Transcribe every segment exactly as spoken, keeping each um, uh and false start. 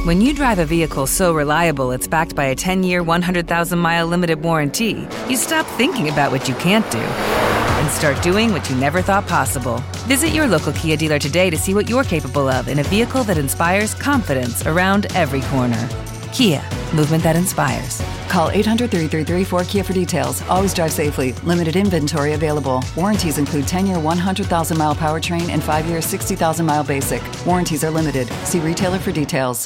When you drive a vehicle so reliable it's backed by a ten-year, one hundred thousand mile limited warranty, you stop thinking about what you can't do and start doing what you never thought possible. Visit your local Kia dealer today to see what you're capable of in a vehicle that inspires confidence around every corner. Kia, movement that inspires. Call eight hundred, three three three, four K I A for details. Always drive safely. Limited inventory available. Warranties include ten-year, one hundred thousand mile powertrain and five-year, sixty thousand mile basic. Warranties are limited. See retailer for details.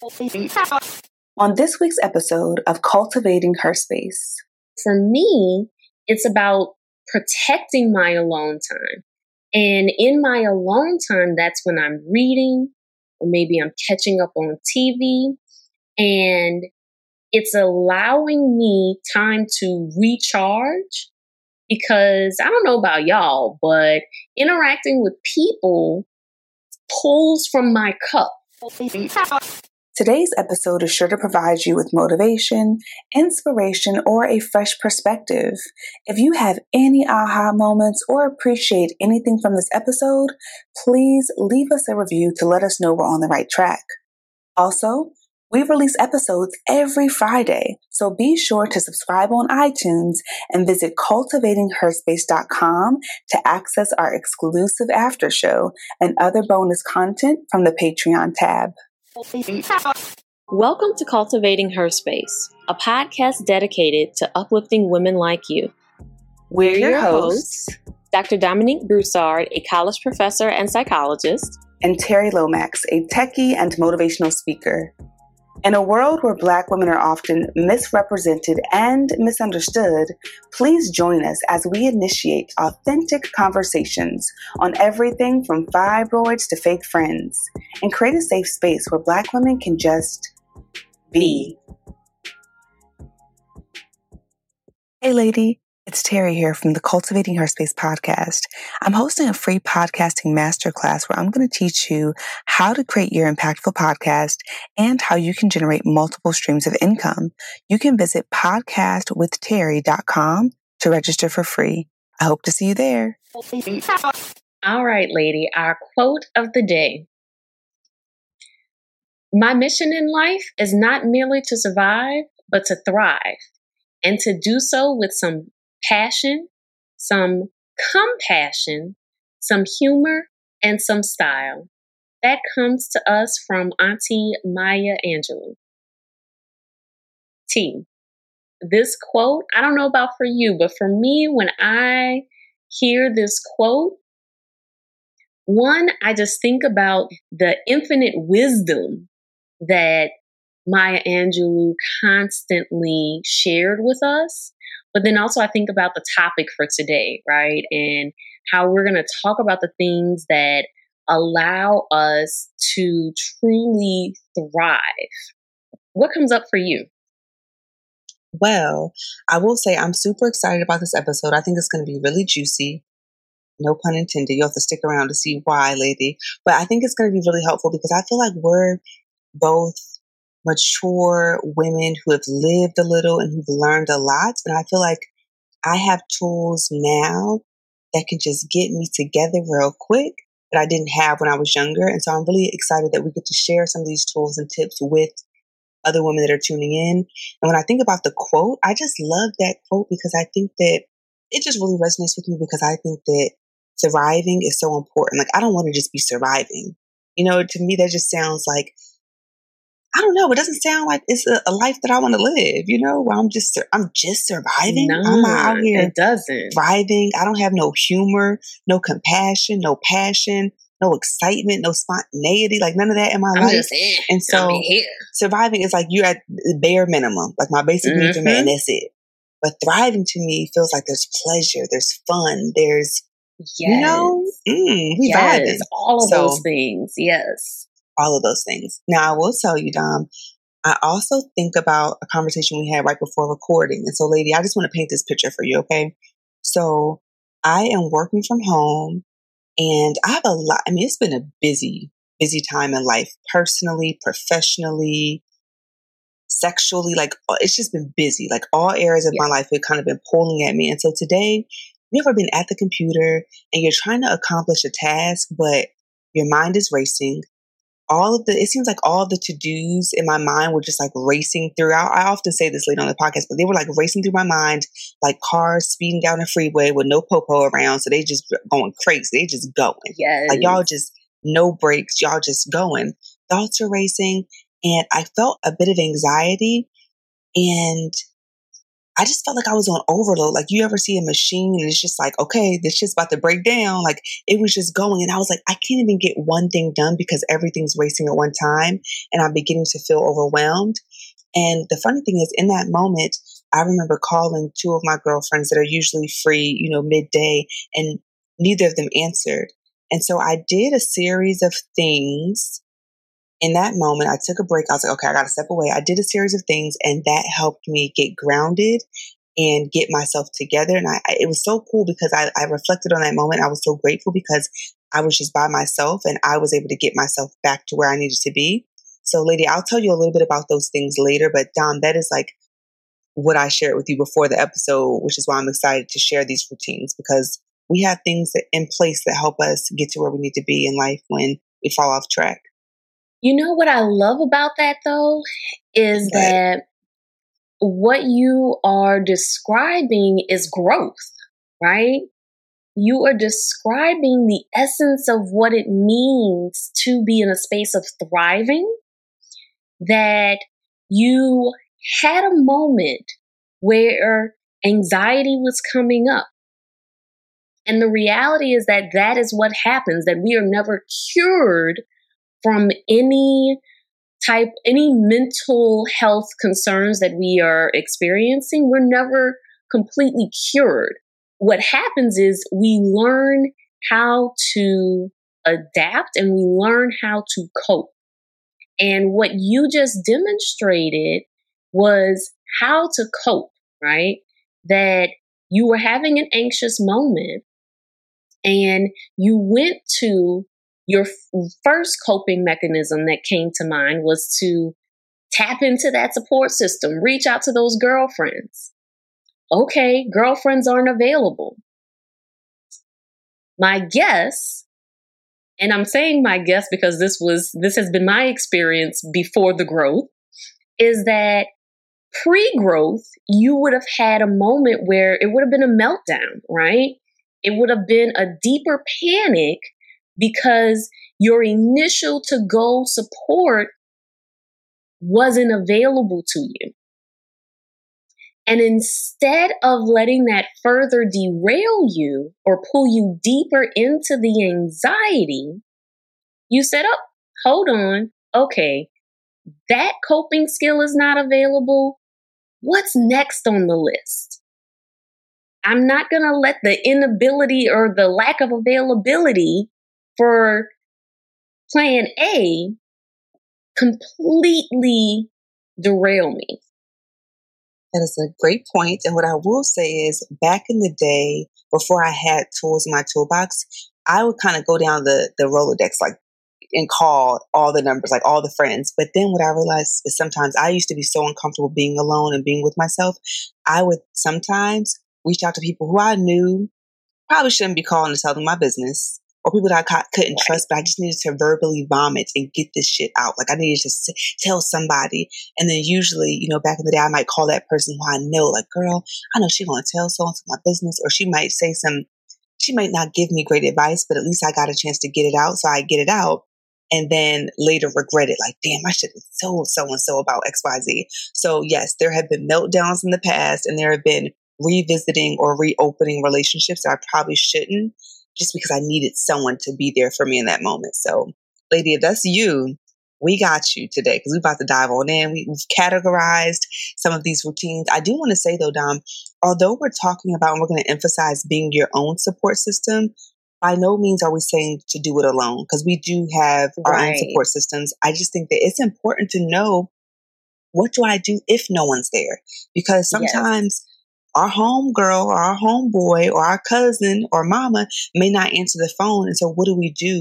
On this week's episode of Cultivating Her Space. For me, it's about protecting my alone time. And in my alone time, that's when I'm reading, or maybe I'm catching up on T V. And it's allowing me time to recharge, because I don't know about y'all, but interacting with people pulls from my cup. Today's episode is sure to provide you with motivation, inspiration, or a fresh perspective. If you have any aha moments or appreciate anything from this episode, please leave us a review to let us know we're on the right track. Also, we release episodes every Friday, so be sure to subscribe on iTunes and visit cultivating her space dot com to access our exclusive after show and other bonus content from the Patreon tab. Welcome to Cultivating Her Space, a podcast dedicated to uplifting women like you. We're your hosts, Doctor Dominique Broussard, a college professor and psychologist, and Terry Lomax, a techie and motivational speaker. In a world where Black women are often misrepresented and misunderstood, please join us as we initiate authentic conversations on everything from fibroids to fake friends, and create a safe space where Black women can just be. Hey lady, it's Terry here from the Cultivating Her Space podcast. I'm hosting a free podcasting masterclass where I'm going to teach you how to create your impactful podcast and how you can generate multiple streams of income. You can visit podcast with terry dot com to register for free. I hope to see you there. All right, lady, our quote of the day. My mission in life is not merely to survive, but to thrive, and to do so with some passion, some compassion, some humor, and some style. That comes to us from Auntie Maya Angelou. T. This quote, I don't know about for you, but for me, when I hear this quote, one, I just think about the infinite wisdom that Maya Angelou constantly shared with us. But then also I think about the topic for today, right? And how we're going to talk about the things that allow us to truly thrive. What comes up for you? Well, I will say I'm super excited about this episode. I think it's going to be really juicy. No pun intended. You'll have to stick around to see why, lady. But I think it's going to be really helpful because I feel like we're both mature women who have lived a little and who've learned a lot. And I feel like I have tools now that can just get me together real quick that I didn't have when I was younger. And so I'm really excited that we get to share some of these tools and tips with other women that are tuning in. And when I think about the quote, I just love that quote because I think that it just really resonates with me because I think that surviving is so important. Like, I don't want to just be surviving. You know, to me, that just sounds like, I don't know. It doesn't sound like it's a, a life that I want to live, you know, where I'm just, I'm just surviving. No, I'm not out here it doesn't. thriving. I don't have no humor, no compassion, no passion, no excitement, no spontaneity, like none of that in my I'm life. Just, eh, and so surviving is like you're at the bare minimum, like my basic mm-hmm. needs are met and that's it. But thriving to me feels like there's pleasure, there's fun, there's, yes. you know, mm, we yes. vibing. All of so, those things. Yes. All of those things. Now, I will tell you, Dom, I also think about a conversation we had right before recording. And so, lady, I just want to paint this picture for you, okay? So I am working from home and I have a lot. I mean, it's been a busy, busy time in life, personally, professionally, sexually. Like, it's just been busy. Like, all areas of yeah. my life have kind of been pulling at me. And so today, you've ever been at the computer and you're trying to accomplish a task, but your mind is racing. all of the, it seems like all the to-dos in my mind were just like racing throughout. I often say this later on the podcast, but they were like racing through my mind, like cars speeding down the freeway with no popo around. So they just going crazy. They just going. Yes. Like y'all just no brakes. Y'all just going. Thoughts are racing. And I felt a bit of anxiety, and I just felt like I was on overload. Like you ever see a machine and it's just like, okay, this shit's about to break down. Like it was just going. And I was like, I can't even get one thing done because everything's racing at one time. And I'm beginning to feel overwhelmed. And the funny thing is, in that moment, I remember calling two of my girlfriends that are usually free, you know, midday, and neither of them answered. And so I did a series of things. In that moment, I took a break. I was like, okay, I got to step away. I did a series of things, and that helped me get grounded and get myself together. And I, I, it was so cool because I, I reflected on that moment. I was so grateful because I was just by myself and I was able to get myself back to where I needed to be. So, lady, I'll tell you a little bit about those things later. But Dom, that is like what I shared with you before the episode, which is why I'm excited to share these routines, because we have things that, in place that help us get to where we need to be in life when we fall off track. You know what I love about that, though, is Right. that what you are describing is growth, right? You are describing the essence of what it means to be in a space of thriving, that you had a moment where anxiety was coming up. And the reality is that that is what happens, that we are never cured from any type, any mental health concerns that we are experiencing. We're never completely cured. What happens is we learn how to adapt and we learn how to cope. And what you just demonstrated was how to cope, right? That you were having an anxious moment and you went to your f- first coping mechanism that came to mind was to tap into that support system, reach out to those girlfriends. Okay, girlfriends aren't available. My guess, and I'm saying my guess because this was this has been my experience before the growth, is that pre-growth, you would have had a moment where it would have been a meltdown, right? It would have been a deeper panic because your initial to-go support wasn't available to you. And instead of letting that further derail you or pull you deeper into the anxiety, you said, oh, hold on. Okay, that coping skill is not available. What's next on the list? I'm not going to let the inability or the lack of availability for plan A completely derail me. That is a great point. And what I will say is, back in the day, before I had tools in my toolbox, I would kind of go down the, the Rolodex, like, and call all the numbers, like all the friends. But then what I realized is sometimes I used to be so uncomfortable being alone and being with myself. I would sometimes reach out to people who I knew probably shouldn't be calling to tell them my business, or people that I couldn't trust, but I just needed to verbally vomit and get this shit out. Like I needed to s- tell somebody. And then usually, you know, back in the day, I might call that person who I know, like, girl, I know she's going to tell so-and-so my business, or she might say some, she might not give me great advice, but at least I got a chance to get it out. So I get it out and then later regret it. Like, damn, I should have told so-and-so about X Y Z. So yes, there have been meltdowns in the past, and there have been revisiting or reopening relationships that I probably shouldn't, just because I needed someone to be there for me in that moment. So, lady, if that's you, we got you today, because we're about to dive on in. We, we've categorized some of these routines. I do want to say, though, Dom, although we're talking about and we're going to emphasize being your own support system, by no means are we saying to do it alone, because we do have our Right. own support systems. I just think that it's important to know, what do I do if no one's there? Because sometimes our home girl or our homeboy or our cousin or mama may not answer the phone. And so what do we do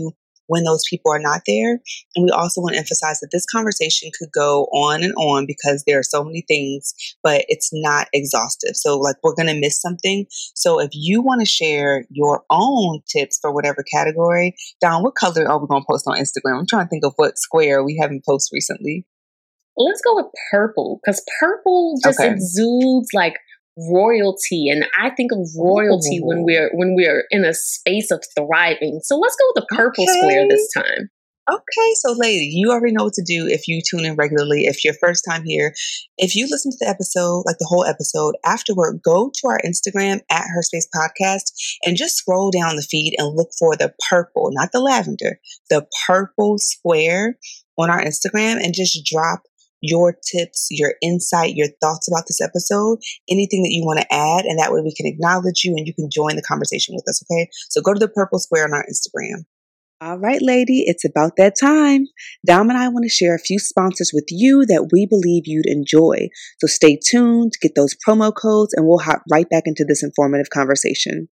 when those people are not there. And we also want to emphasize that this conversation could go on and on because there are so many things, but it's not exhaustive. So like we're going to miss something. So if you want to share your own tips for whatever category, Dawn, what color are we going to post on Instagram? I'm trying to think of what square we haven't posted recently. Let's go with purple, because purple just okay. exudes like royalty, and I think of royalty Ooh. when we're when we're in a space of thriving. So let's go with the purple okay. square this time. Okay, so lady, you already know what to do if you tune in regularly. If you're first time here, if you listen to the episode, like the whole episode, afterward, go to our Instagram at Her Space Podcast and just scroll down the feed and look for the purple, not the lavender, the purple square on our Instagram, and just drop your tips, your insight, your thoughts about this episode, anything that you want to add, and that way we can acknowledge you and you can join the conversation with us, okay? So go to the purple square on our Instagram. All right, lady, it's about that time. Dom and I want to share a few sponsors with you that we believe you'd enjoy. So stay tuned, get those promo codes, and we'll hop right back into this informative conversation.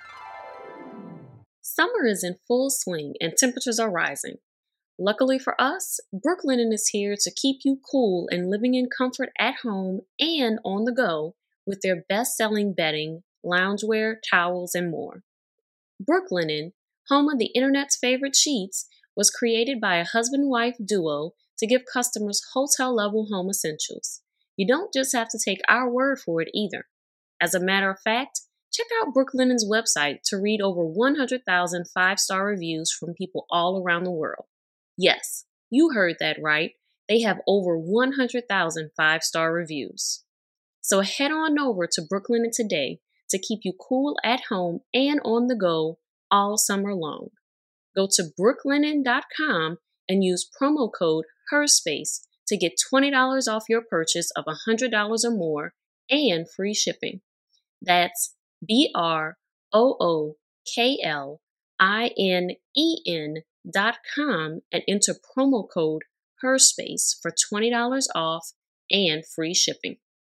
Summer is in full swing and temperatures are rising. Luckily for us, Brooklinen is here to keep you cool and living in comfort at home and on the go with their best-selling bedding, loungewear, towels, and more. Brooklinen, home of the internet's favorite sheets, was created by a husband-wife duo to give customers hotel-level home essentials. You don't just have to take our word for it either. As a matter of fact, check out Brooklinen's website to read over one hundred thousand five-star reviews from people all around the world. Yes, you heard that right. They have over one hundred thousand five-star reviews. So head on over to Brooklinen today to keep you cool at home and on the go all summer long. Go to brooklinen dot com and use promo code HERSPACE to get twenty dollars off your purchase of one hundred dollars or more and free shipping. That's B R O O K L I N E N dot com and enter promo code HERSPACE for twenty dollars off and free shipping.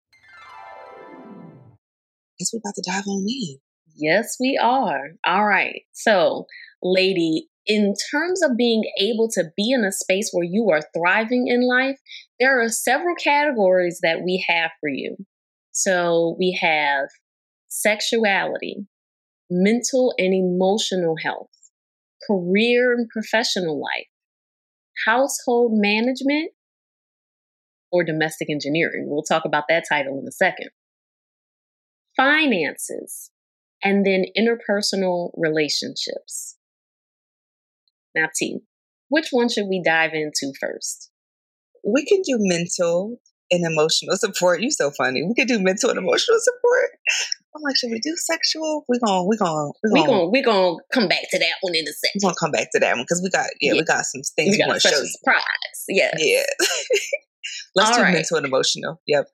Guess we're about to dive on in. Yes, we are. All right. So, lady, in terms of being able to be in a space where you are thriving in life, there are several categories that we have for you. So we have sexuality, mental and emotional health, career and professional life, household management, or domestic engineering. We'll talk about that title in a second. Finances, and then interpersonal relationships. Now, T, which one should we dive into first? We can do mental and emotional support. You're so funny. We could do mental and emotional support. I'm like, should we do sexual? We're going, we're going, we're going, we're going to come back to that one in a second. We're going to come back to that one because we got, yeah, yeah, we got some things we, we want to show you. Surprise. Yeah. Yeah. Let's All do right. mental and emotional. Yep.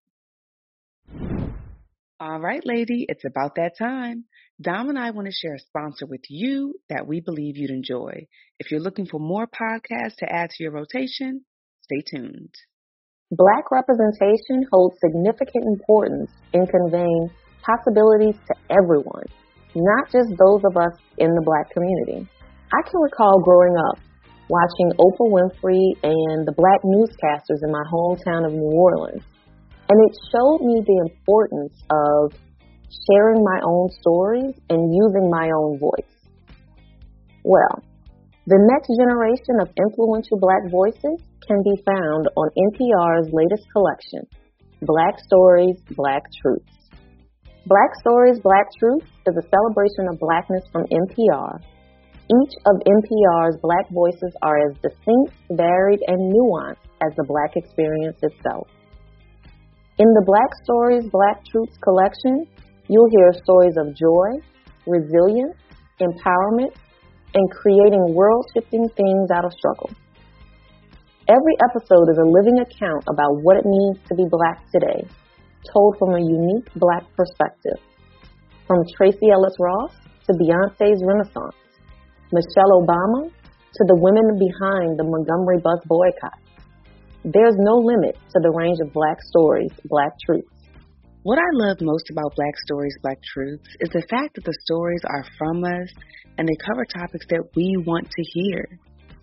All right, lady, it's about that time. Dom and I want to share a sponsor with you that we believe you'd enjoy. If you're looking for more podcasts to add to your rotation, stay tuned. Black representation holds significant importance in conveying possibilities to everyone, not just those of us in the Black community. I can recall growing up, watching Oprah Winfrey and the Black newscasters in my hometown of New Orleans, and it showed me the importance of sharing my own stories and using my own voice. Well, the next generation of influential Black voices can be found on N P R's latest collection, Black Stories, Black Truths. Black Stories, Black Truths is a celebration of Blackness from N P R. Each of N P R's Black voices are as distinct, varied, and nuanced as the Black experience itself. In the Black Stories, Black Truths collection, you'll hear stories of joy, resilience, empowerment, and creating world-shifting things out of struggle. Every episode is a living account about what it means to be Black today, told from a unique Black perspective. From Tracee Ellis Ross to Beyonce's Renaissance, Michelle Obama to the women behind the Montgomery bus boycott. There's no limit to the range of Black stories, Black truths. What I love most about Black Stories, Black Truths is the fact that the stories are from us and they cover topics that we want to hear.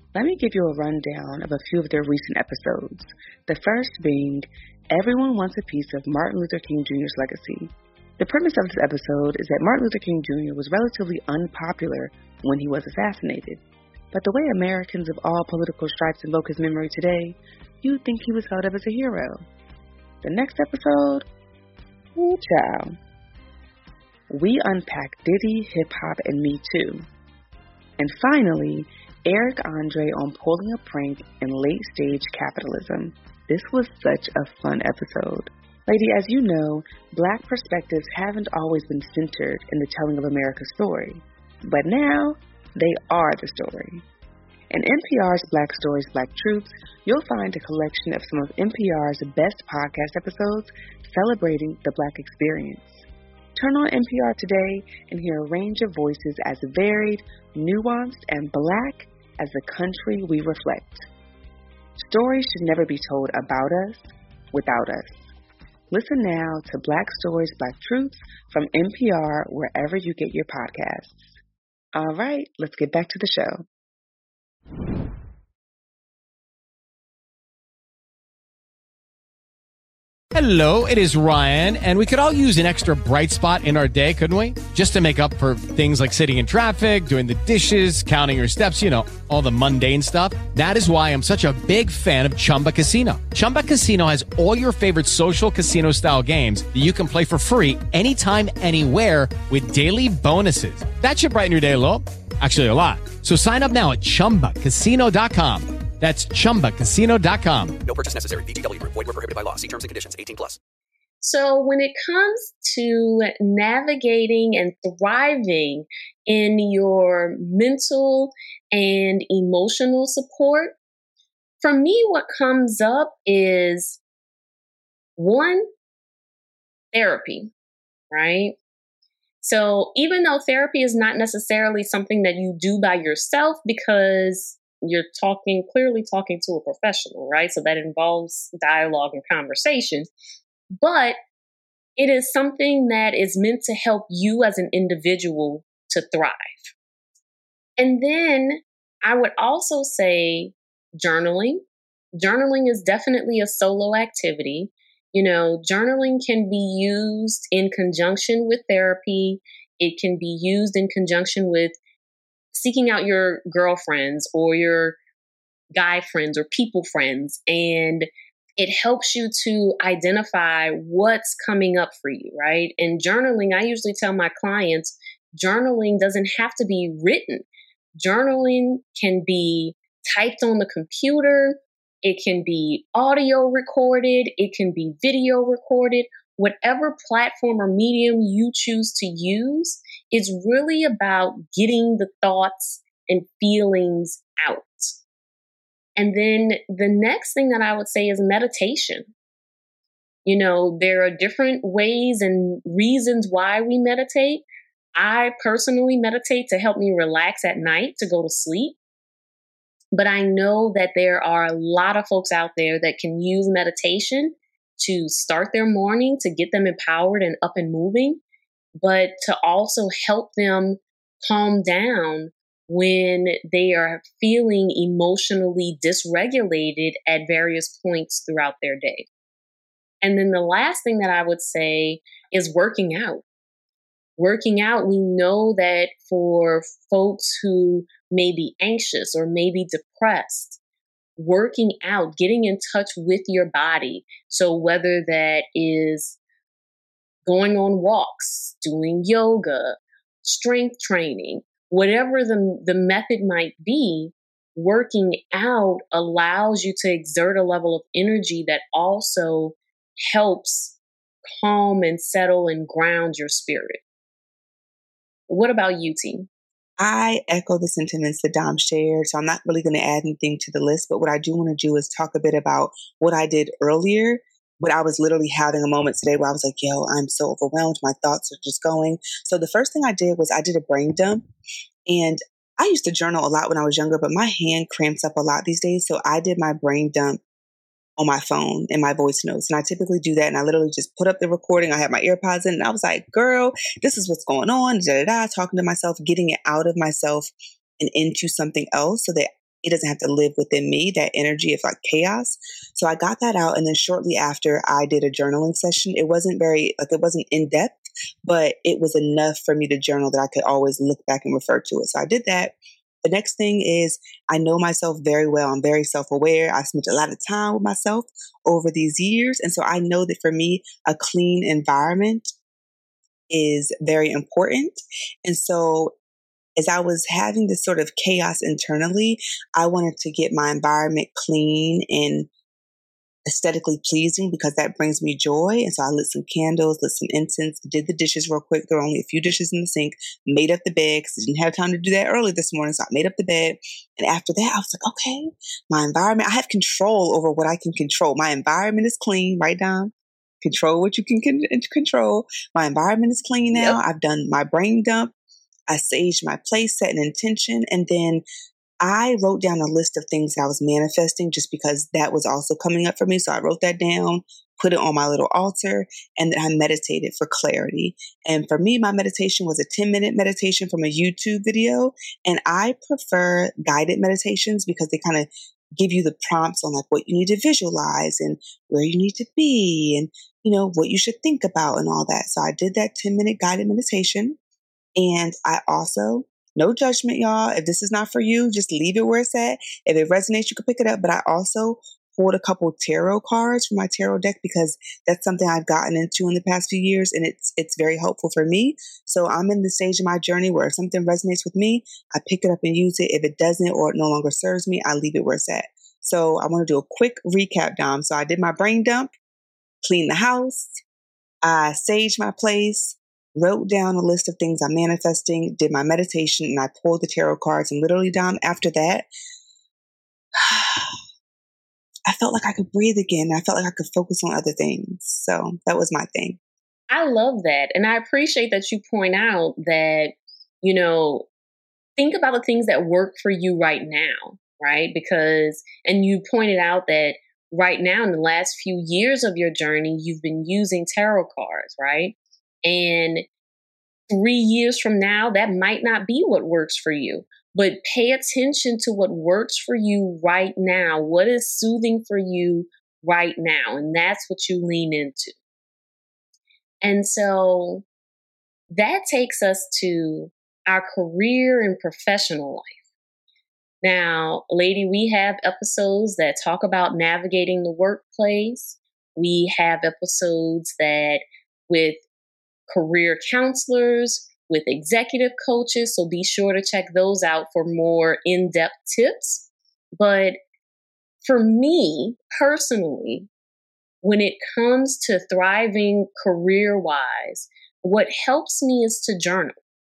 Let me give you a rundown of a few of their recent episodes. The first being, Everyone Wants a Piece of Martin Luther King Junior's Legacy. The premise of this episode is that Martin Luther King Junior was relatively unpopular when he was assassinated. But the way Americans of all political stripes invoke his memory today, you'd think he was held up as a hero. The next episode, ooh child. We unpack Diddy, hip hop, and Me Too. And finally, Eric Andre on pulling a prank in late stage capitalism. This was such a fun episode. Lady, as you know, Black perspectives haven't always been centered in the telling of America's story. But now, they are the story. In N P R's Black Stories, Black Truths, you'll find a collection of some of N P R's best podcast episodes celebrating the Black experience. Turn on N P R today and hear a range of voices as varied, nuanced, and Black as the country we reflect. Stories should never be told about us, without us. Listen now to Black Stories, Black Truths from N P R wherever you get your podcasts. All right, let's get back to the show. Hello, it is Ryan, and we could all use an extra bright spot in our day, couldn't we? Just to make up for things like sitting in traffic, doing the dishes, counting your steps, you know, all the mundane stuff. That is why I'm such a big fan of Chumba Casino. Chumba Casino has all your favorite social casino-style games that you can play for free anytime, anywhere with daily bonuses. That should brighten your day a little. Actually, a lot. So sign up now at chumba casino dot com. That's chumba casino dot com. No purchase necessary. V G W Group. Void where prohibited by law. See terms and conditions. eighteen plus. So when it comes to navigating and thriving in your mental and emotional support, for me, what comes up is one, therapy, right? So even though therapy is not necessarily something that you do by yourself because you're talking, clearly talking to a professional, right? So that involves dialogue and conversation. But it is something that is meant to help you as an individual to thrive. And then I would also say journaling. Journaling is definitely a solo activity. You know, journaling can be used in conjunction with therapy. It can be used in conjunction with seeking out your girlfriends or your guy friends or people friends. And it helps you to identify what's coming up for you, right? And journaling, I usually tell my clients, journaling doesn't have to be written. Journaling can be typed on the computer. It can be audio recorded. It can be video recorded. Whatever platform or medium you choose to use, it's really about getting the thoughts and feelings out. And then the next thing that I would say is meditation. You know, there are different ways and reasons why we meditate. I personally meditate to help me relax at night, to go to sleep. But I know that there are a lot of folks out there that can use meditation to start their morning, to get them empowered and up and moving, but to also help them calm down when they are feeling emotionally dysregulated at various points throughout their day. And then the last thing that I would say is working out. Working out, we know that for folks who may be anxious or may be depressed, working out, getting in touch with your body. So whether that is going on walks, doing yoga, strength training, whatever the, the method might be, working out allows you to exert a level of energy that also helps calm and settle and ground your spirit. What about you, T? I echo the sentiments that Dom shared, so I'm not really going to add anything to the list, but what I do want to do is talk a bit about what I did earlier, but I was literally having a moment today where I was like, yo, I'm so overwhelmed. My thoughts are just going. So the first thing I did was I did a brain dump, and I used to journal a lot when I was younger, but my hand cramps up a lot these days, so I did my brain dump on my phone in my voice notes. And I typically do that. And I literally just put up the recording. I had my AirPods in and I was like, girl, this is what's going on. Da, da, da, talking to myself, getting it out of myself and into something else so that it doesn't have to live within me, that energy of like chaos. So I got that out. And then shortly after, I did a journaling session. It wasn't very, like, it wasn't in depth, but it was enough for me to journal that I could always look back and refer to it. So I did that. The next thing is I know myself very well. I'm very self-aware. I spent a lot of time with myself over these years. And so I know that for me, a clean environment is very important. And so as I was having this sort of chaos internally, I wanted to get my environment clean and aesthetically pleasing because that brings me joy. And so I lit some candles, lit some incense, did the dishes real quick. There were only a few dishes in the sink, made up the bed because I didn't have time to do that early this morning. So I made up the bed. And after that, I was like, okay, my environment, I have control over what I can control. My environment is clean. Write down, control what you can con- control. My environment is clean now. Yep. I've done my brain dump. I saged my place, set an intention, and then I wrote down a list of things that I was manifesting just because that was also coming up for me. So I wrote that down, put it on my little altar, and then I meditated for clarity. And for me, my meditation was a ten minute meditation from a YouTube video. And I prefer guided meditations because they kind of give you the prompts on like what you need to visualize and where you need to be and, you know, what you should think about and all that. So I did that ten minute guided meditation. And I also, no judgment, y'all. If this is not for you, just leave it where it's at. If it resonates, you can pick it up. But I also pulled a couple tarot cards from my tarot deck because that's something I've gotten into in the past few years. And it's it's very helpful for me. So I'm in the stage of my journey where if something resonates with me, I pick it up and use it. If it doesn't or it no longer serves me, I leave it where it's at. So I want to do a quick recap, Dom. So I did my brain dump, cleaned the house, I saged my place, wrote down a list of things I'm manifesting, did my meditation, and I pulled the tarot cards. And literally, Dom, after that, I felt like I could breathe again. I felt like I could focus on other things. So that was my thing. I love that. And I appreciate that you point out that, you know, think about the things that work for you right now, right? Because, and you pointed out that right now in the last few years of your journey, you've been using tarot cards, right? And three years from now, that might not be what works for you, but pay attention to what works for you right now. What is soothing for you right now? And that's what you lean into. And so that takes us to our career and professional life. Now, lady, we have episodes that talk about navigating the workplace. We have episodes that with career counselors, with executive coaches. So be sure to check those out for more in-depth tips. But for me personally, when it comes to thriving career-wise, what helps me is to journal.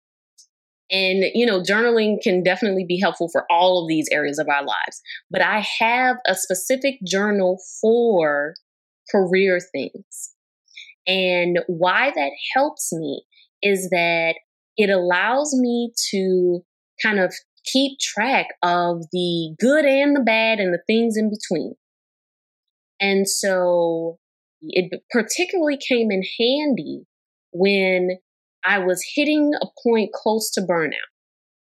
And, you know, journaling can definitely be helpful for all of these areas of our lives. But I have a specific journal for career things. And why that helps me is that it allows me to kind of keep track of the good and the bad and the things in between. And so it particularly came in handy when I was hitting a point close to burnout.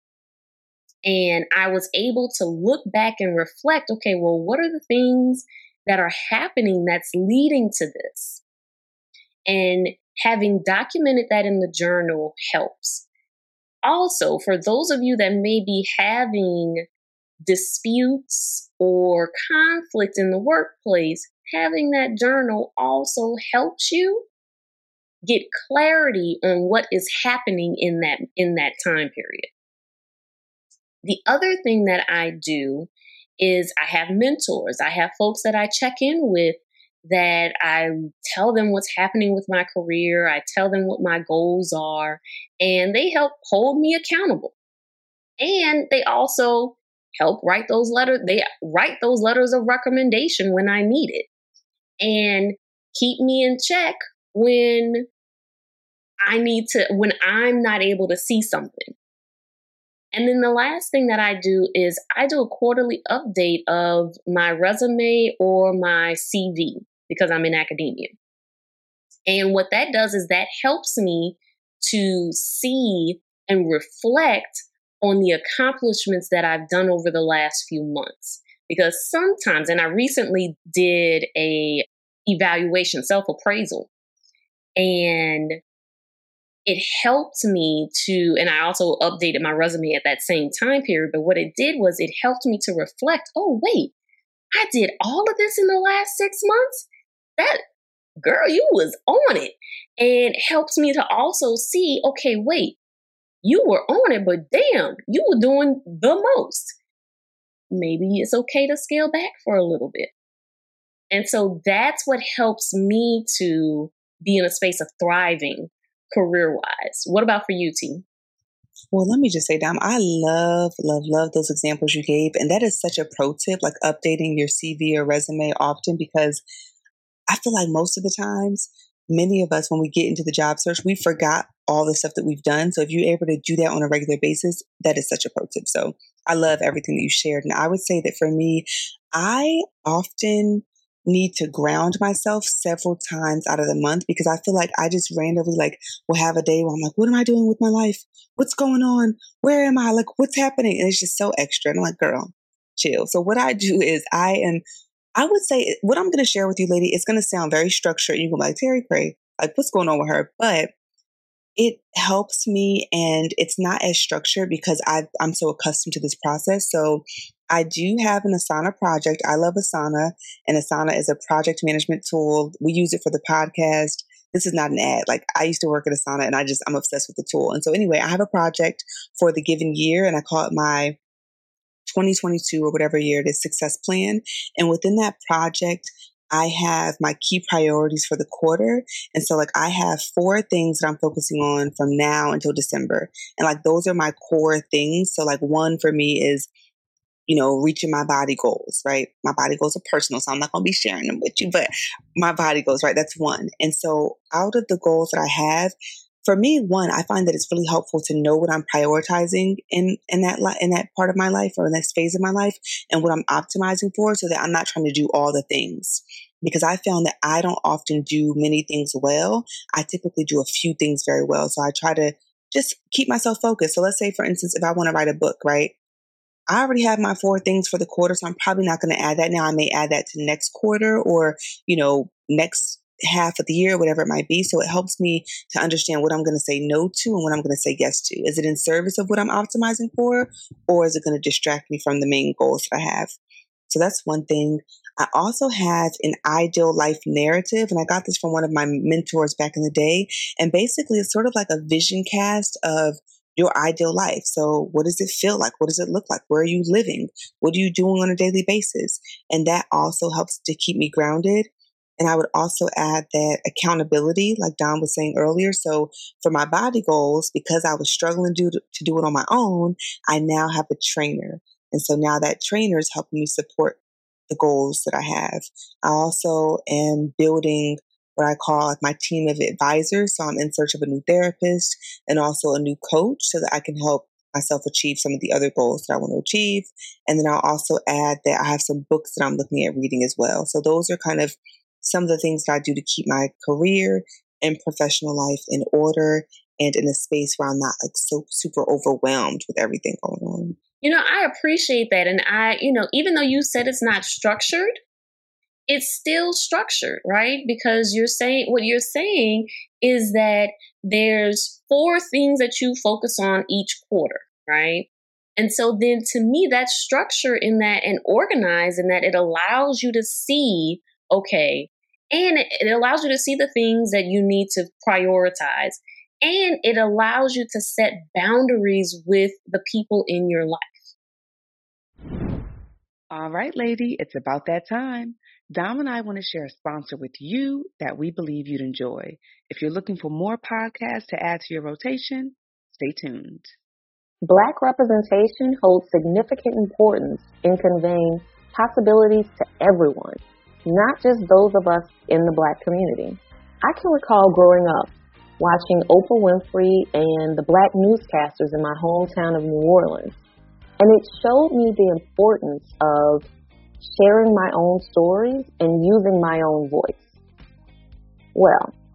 And I was able to look back and reflect, okay, well, what are the things that are happening that's leading to this? And having documented that in the journal helps. Also, for those of you that may be having disputes or conflict in the workplace, having that journal also helps you get clarity on what is happening in that, in that time period. The other thing that I do is I have mentors. I have folks that I check in with that I tell them what's happening with my career. I tell them what my goals are, and they help hold me accountable. And they also help write those letters. They write those letters of recommendation when I need it and keep me in check when I need to, when I'm not able to see something. And then the last thing that I do is I do a quarterly update of my resume or my C V because I'm in academia. And what that does is that helps me to see and reflect on the accomplishments that I've done over the last few months. Because sometimes, and I recently did a evaluation, self-appraisal, and it helped me to, and I also updated my resume at that same time period, but what it did was it helped me to reflect, oh, wait, I did all of this in the last six months? That, girl, you was on it. And it helps me to also see, okay, wait, you were on it, but damn, you were doing the most. Maybe it's okay to scale back for a little bit. And so that's what helps me to be in a space of thriving career-wise. What about for you, T? Well, let me just say, Dom, I love, love, love those examples you gave. And that is such a pro tip, like updating your C V or resume often, because I feel like most of the times, many of us, when we get into the job search, we forgot all the stuff that we've done. So if you're able to do that on a regular basis, that is such a pro tip. So I love everything that you shared. And I would say that for me, I often need to ground myself several times out of the month, because I feel like I just randomly like will have a day where I'm like, what am I doing with my life? What's going on? Where am I? Like, what's happening? And it's just so extra. And I'm like, girl, chill. So what I do is I am, I would say what I'm going to share with you, lady, it's going to sound very structured. You're going to be like, Terry Cray, like what's going on with her? But it helps me, and it's not as structured because I've, I'm so accustomed to this process. So I do have an Asana project. I love Asana, and Asana is a project management tool. We use it for the podcast. This is not an ad. Like, I used to work at Asana, and I just, I'm obsessed with the tool. And so anyway, I have a project for the given year, and I call it my twenty twenty-two or whatever year it is success plan. And within that project, I have my key priorities for the quarter. And so like I have four things that I'm focusing on from now until December. And like those are my core things. So like one for me is, you know, reaching my body goals, right? My body goals are personal, so I'm not going to be sharing them with you, but my body goals, right? That's one. And so out of the goals that I have, for me, one, I find that it's really helpful to know what I'm prioritizing in, in that li- in that part of my life or in that phase of my life, and what I'm optimizing for, so that I'm not trying to do all the things. Because I found that I don't often do many things well. I typically do a few things very well. So I try to just keep myself focused. So let's say, for instance, if I want to write a book, right? I already have my four things for the quarter, so I'm probably not going to add that now. I may add that to next quarter or, you know, next half of the year, whatever it might be. So it helps me to understand what I'm going to say no to and what I'm going to say yes to. Is it in service of what I'm optimizing for, or is it going to distract me from the main goals that I have? So that's one thing. I also have an ideal life narrative, and I got this from one of my mentors back in the day. And basically, it's sort of like a vision cast of your ideal life. So what does it feel like? What does it look like? Where are you living? What are you doing on a daily basis? And that also helps to keep me grounded. And I would also add that accountability, like Don was saying earlier. So for my body goals, because I was struggling to do, to do it on my own, I now have a trainer. And so now that trainer is helping me support the goals that I have. I also am building what I call my team of advisors. So I'm in search of a new therapist and also a new coach so that I can help myself achieve some of the other goals that I want to achieve. And then I'll also add that I have some books that I'm looking at reading as well. So those are kind of some of the things that I do to keep my career and professional life in order and in a space where I'm not like so super overwhelmed with everything going on. You know, I appreciate that. And I, you know, even though you said it's not structured, it's still structured, right? Because you're saying, what you're saying is that there's four things that you focus on each quarter, right? And so then to me, that's structure in that and organized in that it allows you to see, okay, and it, it allows you to see the things that you need to prioritize. And it allows you to set boundaries with the people in your life. All right, lady, it's about that time. Dom and I want to share a sponsor with you that we believe you'd enjoy. If you're looking for more podcasts to add to your rotation, stay tuned. Black representation holds significant importance in conveying possibilities to everyone, not just those of us in the Black community. I can recall growing up watching Oprah Winfrey and the Black newscasters in my hometown of New Orleans. And it showed me the importance of sharing my own stories and using my own voice. Well,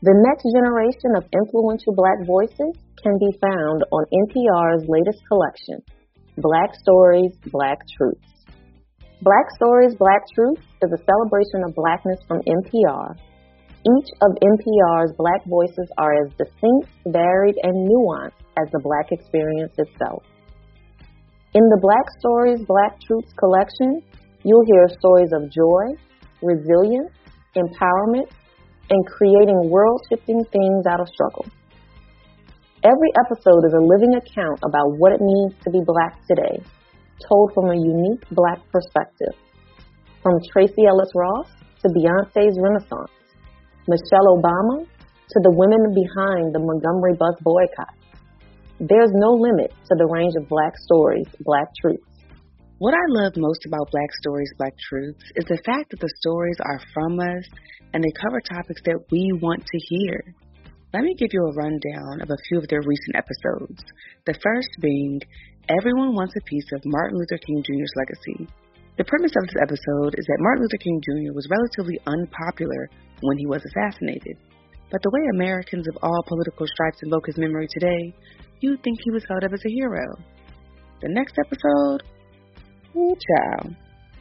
The next generation of influential Black voices can be found on N P R's latest collection, Black Stories, Black Truths. Black Stories, Black Truths is a celebration of Blackness from N P R. Each of N P R's Black voices are as distinct, varied, and nuanced as the Black experience itself. In the Black Stories, Black Truths collection, you'll hear stories of joy, resilience, empowerment, and creating world-shifting things out of struggle. Every episode is a living account about what it means to be Black today, told from a unique Black perspective. From Tracee Ellis Ross to Beyonce's Renaissance, Michelle Obama to the women behind the Montgomery bus boycott. There's no limit to the range of Black stories, Black truths. What I love most about Black Stories, Black Truths is the fact that the stories are from us and they cover topics that we want to hear. Let me give you a rundown of a few of their recent episodes. The first being, Everyone Wants a Piece of Martin Luther King Junior's Legacy. The premise of this episode is that Martin Luther King Junior was relatively unpopular when he was assassinated. But the way Americans of all political stripes invoke his memory today, you'd think he was held up as a hero. The next episode, ooh, child.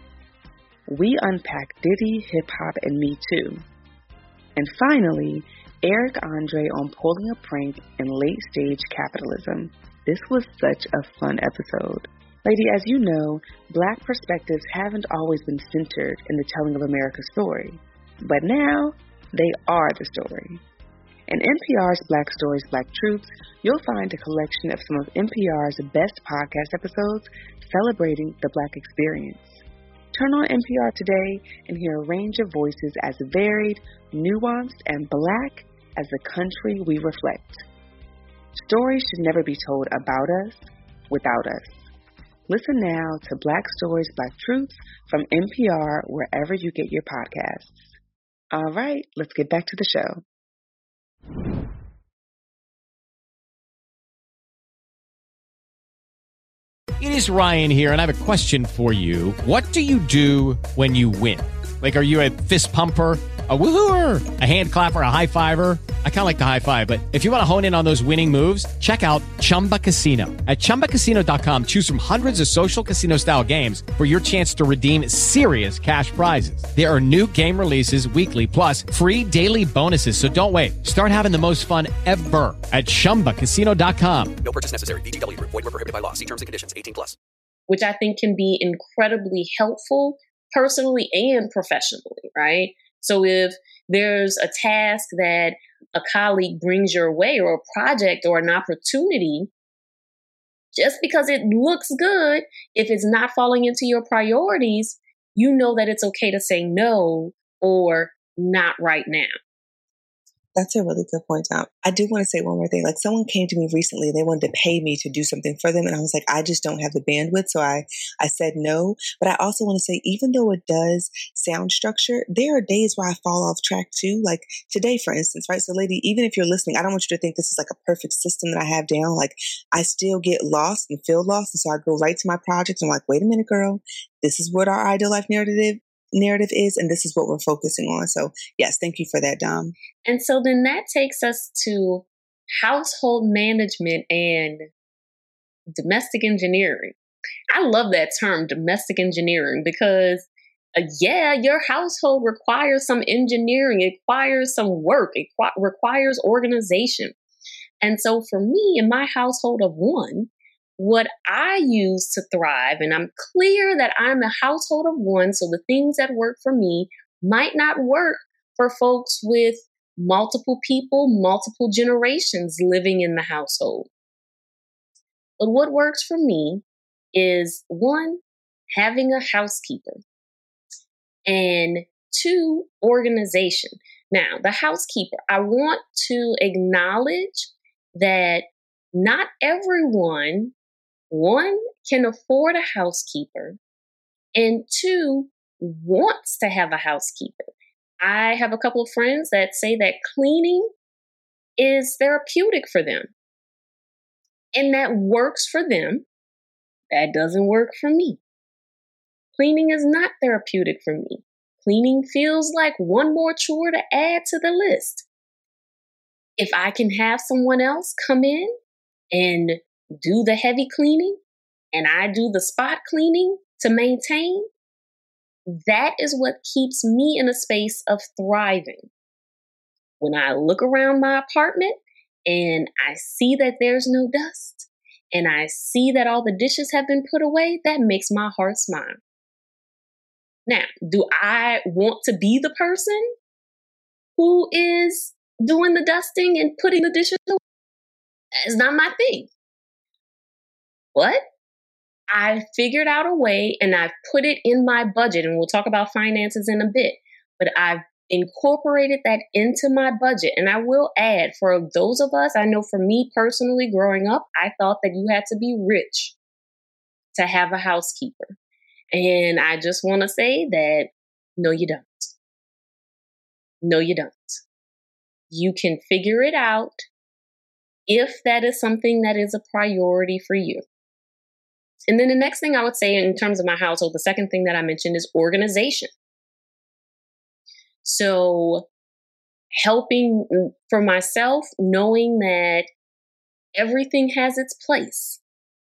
We unpack Diddy, hip hop, and Me Too. And finally, Eric Andre on pulling a prank in late stage capitalism. This was such a fun episode. Lady, as you know, Black perspectives haven't always been centered in the telling of America's story. But now, they are the story. In N P R's Black Stories, Black Truths, you'll find a collection of some of N P R's best podcast episodes celebrating the Black experience. Turn on N P R today and hear a range of voices as varied, nuanced, and Black as the country we reflect. Stories should never be told about us without us. Listen now to Black Stories, Black Truths from N P R wherever you get your podcasts. All right, let's get back to the show. It is Ryan here, and I have a question for you. What do you do when you win? Like, are you a fist pumper, a woohooer, a hand clapper, a high fiver? I kind of like the high five, but if you want to hone in on those winning moves, check out Chumba Casino. At chumba casino dot com, choose from hundreds of social casino-style games for your chance to redeem serious cash prizes. There are new game releases weekly, plus free daily bonuses. So don't wait. Start having the most fun ever at chumba casino dot com. No purchase necessary. V G W. Void where prohibited by law. See terms and conditions. eighteen plus. Which I think can be incredibly helpful personally and professionally, right? So if there's a task that a colleague brings your way, or a project or an opportunity, just because it looks good, if it's not falling into your priorities, you know that it's okay to say no or not right now. That's a really good point, Tom. I do want to say one more thing. Like, someone came to me recently, they wanted to pay me to do something for them. And I was like, I just don't have the bandwidth. So I, I said no. But I also want to say, even though it does sound structured, there are days where I fall off track too. Like today, for instance, right? So lady, even if you're listening, I don't want you to think this is like a perfect system that I have down. Like, I still get lost and feel lost. And so I go right to my project. And I'm like, wait a minute, girl, this is what our ideal life narrative narrative is, and this is what we're focusing on. So yes, thank you for that, Dom. And so then that takes us to household management and domestic engineering. I love that term, domestic engineering, because uh, yeah, your household requires some engineering, it requires some work, it qu- requires organization. And so for me, in my household of one, what I use to thrive, and I'm clear that I'm a household of one, so the things that work for me might not work for folks with multiple people, multiple generations living in the household. But what works for me is, one, having a housekeeper, and two, organization. Now, the housekeeper, I want to acknowledge that not everyone, one, can afford a housekeeper, and two, wants to have a housekeeper. I have a couple of friends that say that cleaning is therapeutic for them, and that works for them. That doesn't work for me. Cleaning is not therapeutic for me. Cleaning feels like one more chore to add to the list. If I can have someone else come in and do the heavy cleaning and I do the spot cleaning to maintain, that is what keeps me in a space of thriving. When I look around my apartment and I see that there's no dust and I see that all the dishes have been put away, that makes my heart smile. Now, do I want to be the person who is doing the dusting and putting the dishes away? It's not my thing. But I figured out a way and I've put it in my budget, and we'll talk about finances in a bit, but I've incorporated that into my budget. And I will add, for those of us, I know for me personally growing up, I thought that you had to be rich to have a housekeeper. And I just want to say that, no, you don't. No, you don't. You can figure it out if that is something that is a priority for you. And then the next thing I would say in terms of my household, the second thing that I mentioned is organization. So helping for myself, knowing that everything has its place.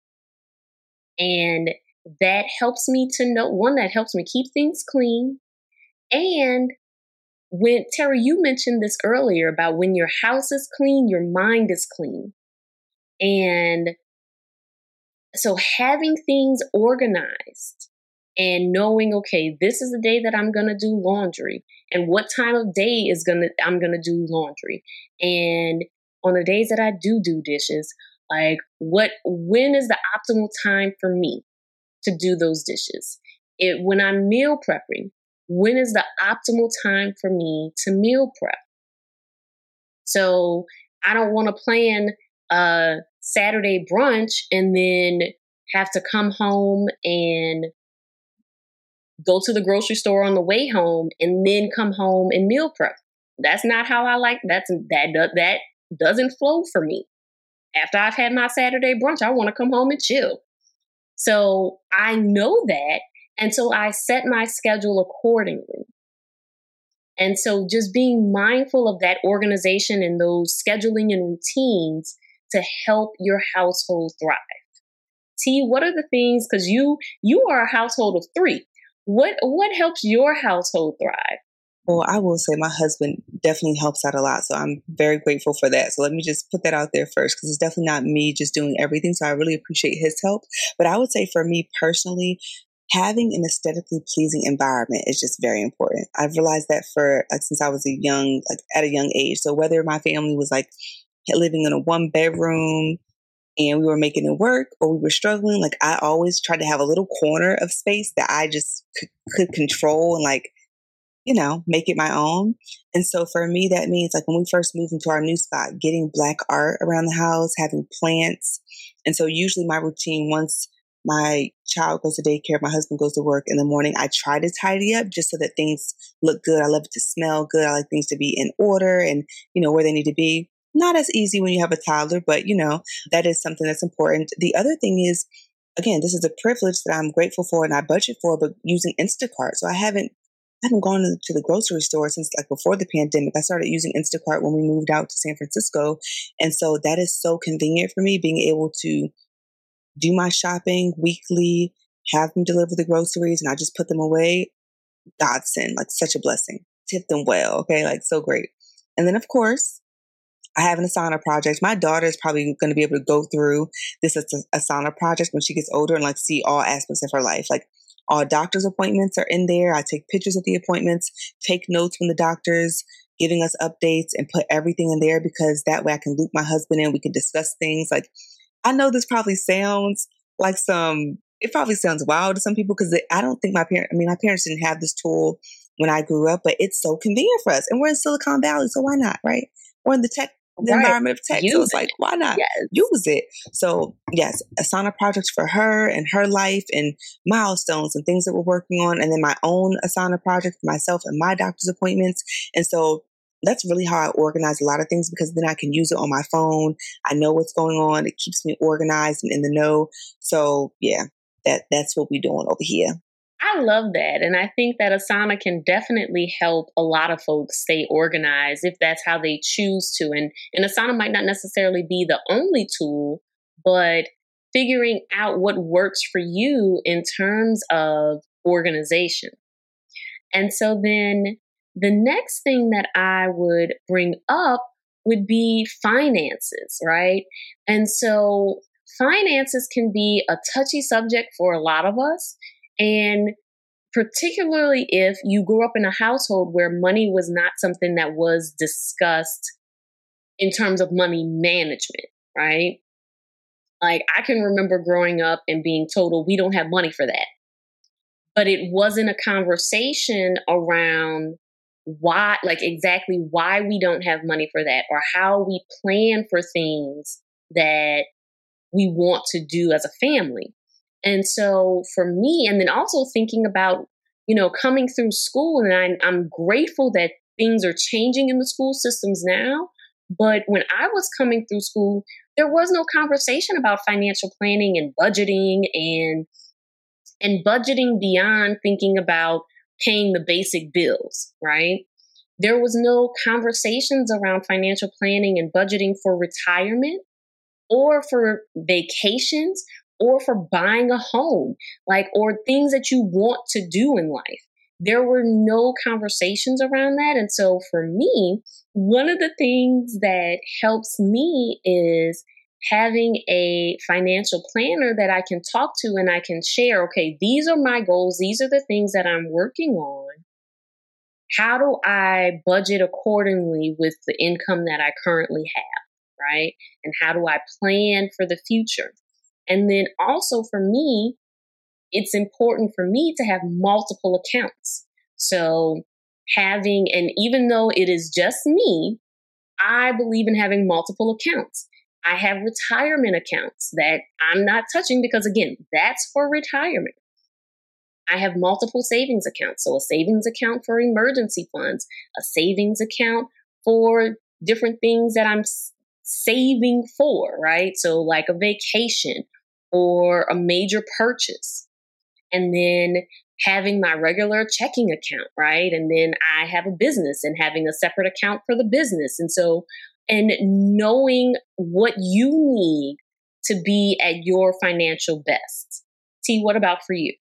And that helps me to know, one, that helps me keep things clean. And when, Terry, you mentioned this earlier about when your house is clean, your mind is clean. And so having things organized and knowing, okay, this is the day that I'm going to do laundry, and what time of day is going to, I'm going to do laundry. And on the days that I do do dishes, like what, when is the optimal time for me to do those dishes? It, when I'm meal prepping, when is the optimal time for me to meal prep? So I don't want to plan a Saturday brunch and then have to come home and go to the grocery store on the way home and then come home and meal prep. That's not how I like, that's, that, that doesn't flow for me. After I've had my Saturday brunch, I want to come home and chill. So I know that. And so I set my schedule accordingly. And so just being mindful of that organization and those scheduling and routines to help your household thrive. T, what are the things, because you you are a household of three. What what helps your household thrive? Well, I will say my husband definitely helps out a lot. So I'm very grateful for that. So let me just put that out there first, because it's definitely not me just doing everything. So I really appreciate his help. But I would say for me personally, having an aesthetically pleasing environment is just very important. I've realized that for like since I was a young, like at a young age. So whether my family was like living in a one bedroom and we were making it work or we were struggling, like I always tried to have a little corner of space that I just could, could control and like, you know, make it my own. And so for me, that means like when we first moved into our new spot, getting black art around the house, having plants. And so usually my routine, once my child goes to daycare, my husband goes to work in the morning, I try to tidy up just so that things look good. I love it to smell good. I like things to be in order and, you know, where they need to be. Not as easy when you have a toddler, but, you know, that is something that's important. The other thing is, again, this is a privilege that I'm grateful for and I budget for, but using Instacart. So I haven't I haven't gone to the grocery store since like before the pandemic. I started using Instacart when we moved out to San Francisco. And so that is so convenient for me, being able to do my shopping weekly, have them deliver the groceries, and I just put them away. Godsend, like such a blessing. Tip them well, okay? Like so great. And then of course, I have an Asana project. My daughter is probably going to be able to go through this Asana project when she gets older and like see all aspects of her life. Like all doctor's appointments are in there. I take pictures of the appointments, take notes from the doctors, giving us updates and put everything in there because that way I can loop my husband in. We can discuss things. Like, I know this probably sounds like some, it probably sounds wild to some people because I don't think my parents, I mean, my parents didn't have this tool when I grew up, but it's so convenient for us. And we're in Silicon Valley, so why not, right? We're in the tech the right. environment of tech. Use so it's like, why not yes. use it? So yes, Asana projects for her and her life and milestones and things that we're working on. And then my own Asana project for myself and my doctor's appointments. And so that's really how I organize a lot of things because then I can use it on my phone. I know what's going on. It keeps me organized and in the know. So yeah, that that's what we're doing over here. I love that. And I think that Asana can definitely help a lot of folks stay organized if that's how they choose to. And, and Asana might not necessarily be the only tool, but figuring out what works for you in terms of organization. And so then the next thing that I would bring up would be finances, right? And so finances can be a touchy subject for a lot of us. And particularly if you grew up in a household where money was not something that was discussed in terms of money management, right? Like I can remember growing up and being told, well, we don't have money for that. But it wasn't a conversation around why, like exactly why we don't have money for that or how we plan for things that we want to do as a family. And so for me, and then also thinking about, you know, coming through school, and I'm, I'm grateful that things are changing in the school systems now. But when I was coming through school, there was no conversation about financial planning and budgeting and and budgeting beyond thinking about paying the basic bills, right? There was no conversations around financial planning and budgeting for retirement or for vacations or for buying a home, like, or things that you want to do in life. There were no conversations around that. And so for me, one of the things that helps me is having a financial planner that I can talk to and I can share, okay, these are my goals. These are the things that I'm working on. How do I budget accordingly with the income that I currently have, right? And how do I plan for the future? And then also for me, it's important for me to have multiple accounts. So having, and even though it is just me, I believe in having multiple accounts. I have retirement accounts that I'm not touching because, again, that's for retirement. I have multiple savings accounts. So a savings account for emergency funds, a savings account for different things that I'm saving for, right? So like a vacation or a major purchase. And then having my regular checking account, right? And then I have a business and having a separate account for the business. And so, and knowing what you need to be at your financial best. T, what about for you?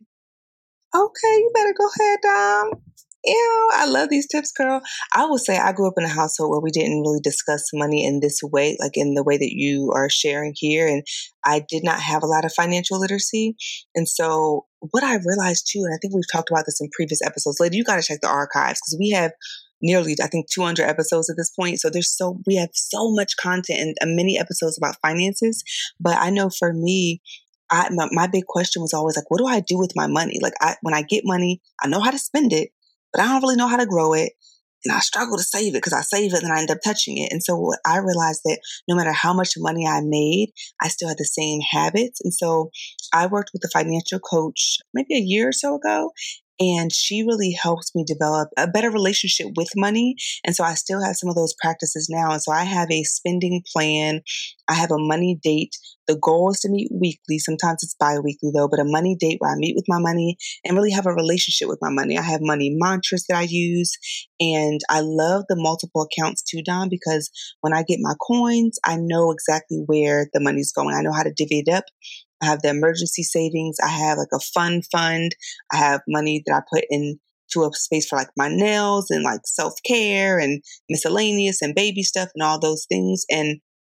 Okay, you better go ahead, Dom. Ew, I love these tips, girl. I will say I grew up in a household where we didn't really discuss money in this way, like in the way that you are sharing here. And I did not have a lot of financial literacy. And so what I realized too, and I think we've talked about this in previous episodes, lady, you got to check the archives because we have nearly, I think, two hundred episodes at this point. So there's so, we have so much content and uh, many episodes about finances. But I know for me, I, my, my big question was always like, what do I do with my money? Like I, when I get money, I know how to spend it, but I don't really know how to grow it. And I struggle to save it because I save it and I end up touching it. And so I realized that no matter how much money I made, I still had the same habits. And so I worked with a financial coach maybe a year or so ago. And she really helps me develop a better relationship with money. And so I still have some of those practices now. And so I have a spending plan. I have a money date. The goal is to meet weekly. Sometimes it's bi-weekly though, but a money date where I meet with my money and really have a relationship with my money. I have money mantras that I use. And I love the multiple accounts too, Dom, because when I get my coins, I know exactly where the money's going. I know how to divvy it up. I have the emergency savings. I have like a fun fund. I have money that I put into a space for like my nails and like self-care and miscellaneous and baby stuff and all those things. And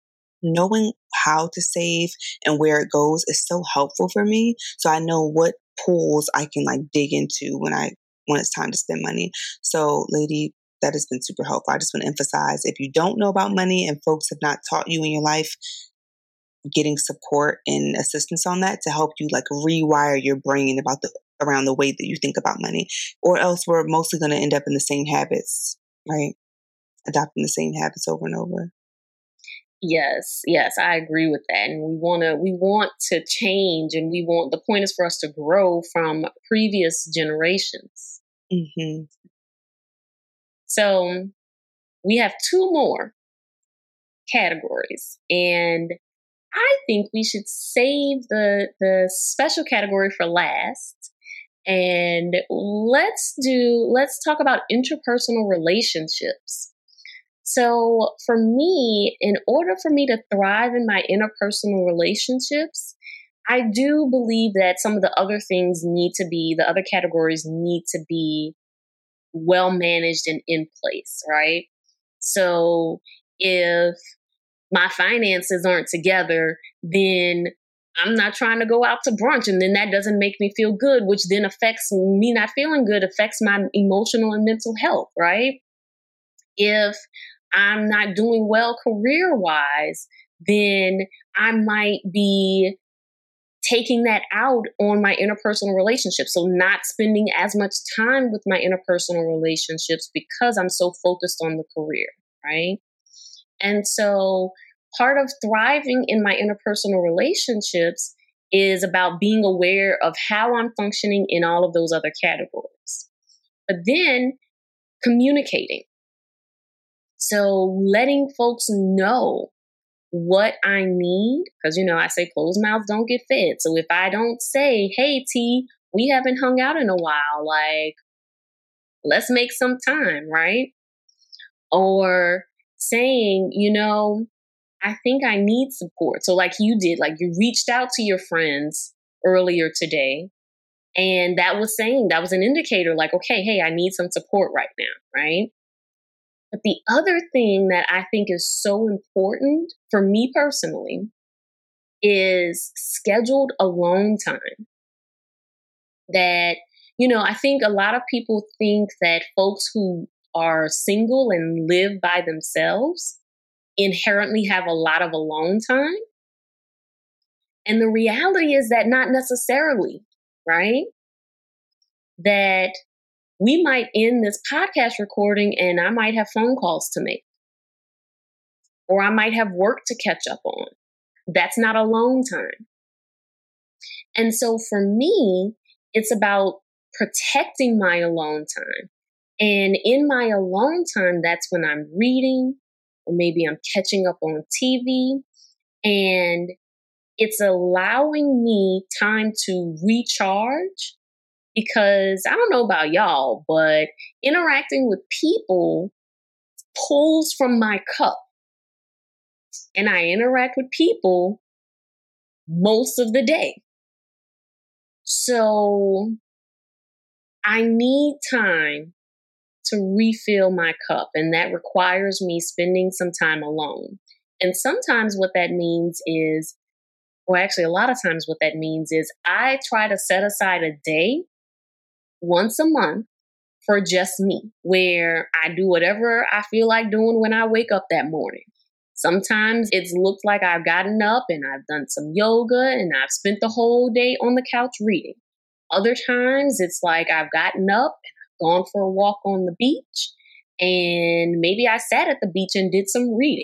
knowing how to save and where it goes is so helpful for me. So I know what pools I can like dig into when I, when it's time to spend money. So lady, that has been super helpful. I just want to emphasize, if you don't know about money and folks have not taught you in your life, getting support and assistance on that to help you like rewire your brain about the around the way that you think about money, or else we're mostly going to end up in the same habits, right? Adopting the same habits over and over. Yes, yes, I agree with that. And we want to we want to change, and we want, the point is for us to grow from previous generations. Mm-hmm. So we have two more categories, and I think we should save the, the special category for last. And let's do, let's talk about interpersonal relationships. So for me, in order for me to thrive in my interpersonal relationships, I do believe that some of the other things need to be, the other categories need to be well managed and in place, right? So if my finances aren't together, then I'm not trying to go out to brunch, and then that doesn't make me feel good, which then affects me not feeling good, affects my emotional and mental health, right? If I'm not doing well career-wise, then I might be taking that out on my interpersonal relationships. So not spending as much time with my interpersonal relationships because I'm so focused on the career, right? And so part of thriving in my interpersonal relationships is about being aware of how I'm functioning in all of those other categories. But then communicating. So letting folks know what I need, because, you know, I say closed mouths don't get fed. So if I don't say, hey, T, we haven't hung out in a while, like, let's make some time, right? Or saying, you know, I think I need support. So like you did, like you reached out to your friends earlier today, and that was saying, that was an indicator like, okay, hey, I need some support right now, right? But the other thing that I think is so important for me personally is scheduled alone time. That, you know, I think a lot of people think that folks who are single and live by themselves inherently have a lot of alone time. And the reality is that not necessarily, right? That we might end this podcast recording and I might have phone calls to make, or I might have work to catch up on. That's not alone time. And so for me, it's about protecting my alone time. And in my alone time, that's when I'm reading, or maybe I'm catching up on T V, and it's allowing me time to recharge. Because I don't know about y'all, but interacting with people pulls from my cup. And I interact with people most of the day. So I need time to refill my cup. And that requires me spending some time alone. And sometimes what that means is, well, actually, a lot of times what that means is I try to set aside a day once a month for just me, where I do whatever I feel like doing when I wake up that morning. Sometimes it's looked like I've gotten up and I've done some yoga and I've spent the whole day on the couch reading. Other times it's like I've gotten up and I've gone for a walk on the beach, and maybe I sat at the beach and did some reading.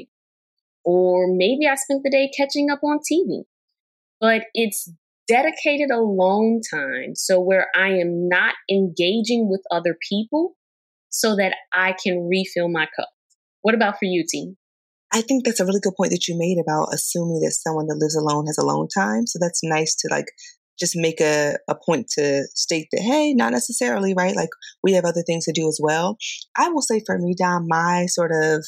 Or maybe I spent the day catching up on T V. But it's dedicated alone time, so where I am not engaging with other people so that I can refill my cup. What about for you, T? I think that's a really good point that you made about assuming that someone that lives alone has alone time. So that's nice to like just make a, a point to state that, hey, not necessarily, right? Like we have other things to do as well. I will say for me, Dom, my sort of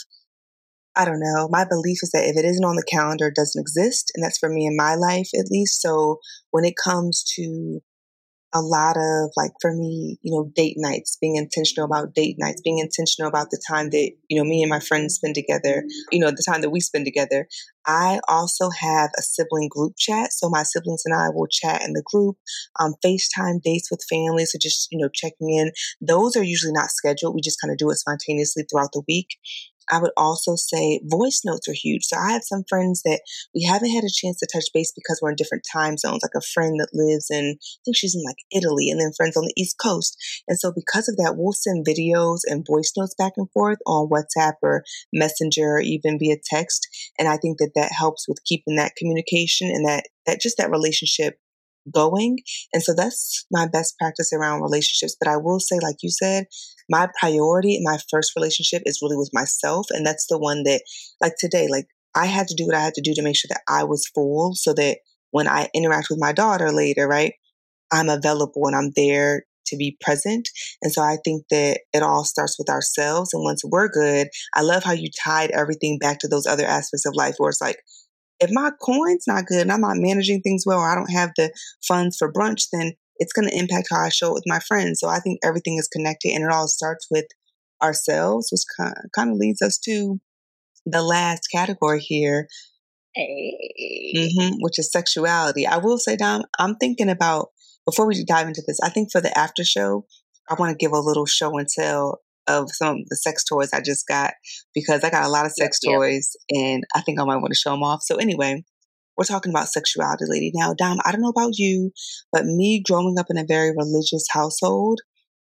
I don't know. My belief is that if it isn't on the calendar, it doesn't exist. And that's for me in my life, at least. So when it comes to a lot of like, for me, you know, date nights, being intentional about date nights, being intentional about the time that, you know, me and my friends spend together, you know, the time that we spend together. I also have a sibling group chat. So my siblings and I will chat in the group, um, FaceTime dates with families. So just, you know, checking in. Those are usually not scheduled. We just kind of do it spontaneously throughout the week. I would also say voice notes are huge. So I have some friends that we haven't had a chance to touch base because we're in different time zones, like a friend that lives in, I think she's in like Italy, and then friends on the East Coast. And so because of that, we'll send videos and voice notes back and forth on WhatsApp or Messenger, or even via text. And I think that that helps with keeping that communication and that, that just that relationship going. And so that's my best practice around relationships. But I will say, like you said, my priority in my first relationship is really with myself. And that's the one that, like today, like I had to do what I had to do to make sure that I was full so that when I interact with my daughter later, right, I'm available and I'm there to be present. And so I think that it all starts with ourselves. And once we're good, I love how you tied everything back to those other aspects of life where it's like, if my coin's not good and I'm not managing things well, or I don't have the funds for brunch, then it's going to impact how I show it with my friends. So I think everything is connected and it all starts with ourselves, which kind of leads us to the last category here, hey. mm-hmm, which is sexuality. I will say, Dom, I'm thinking about, before we dive into this, I think for the after show, I want to give a little show and tell of some of the sex toys I just got, because I got a lot of sex yep, toys yep. and I think I might want to show them off. So anyway, we're talking about sexuality, lady. Now, Dom, I don't know about you, but me growing up in a very religious household,